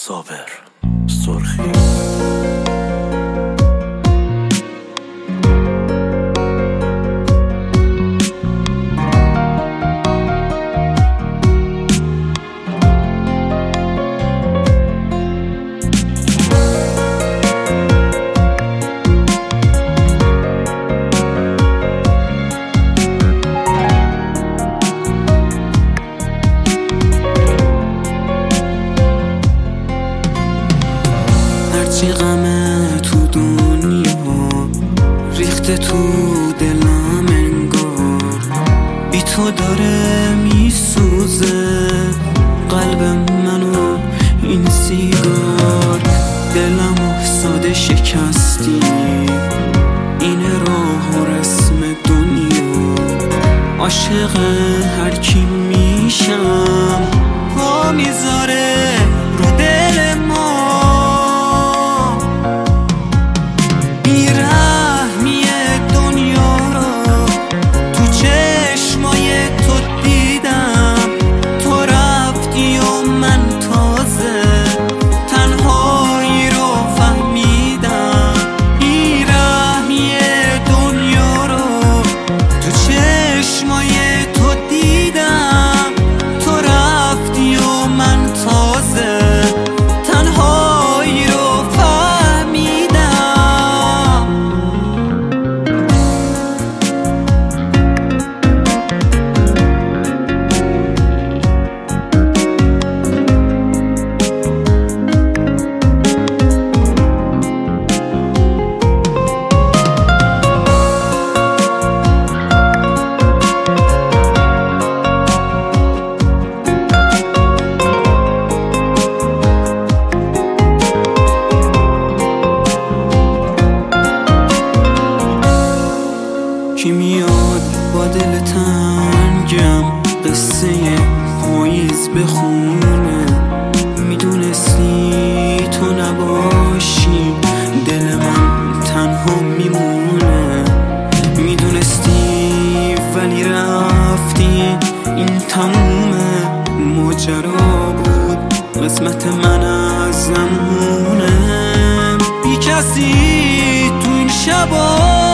صابر سرخی. هرچی غمه تو دنیا ریخته تو دلم انگار، بی تو داره میسوزه قلب منو این سیگار. دلمو ساده شکستی، اینه راه و رسم دنیا. عاشق هر کی میشم پا میذاره رو دل ما. کی میاد با دل تنگم قصه پاییز بخونه؟ میدونستی تو نباشی دل من تنها میمونه. میدونستی ولی رفتی، این تموم ماجرا بود، قسمت من از زمونه. بی کسی تو این شبا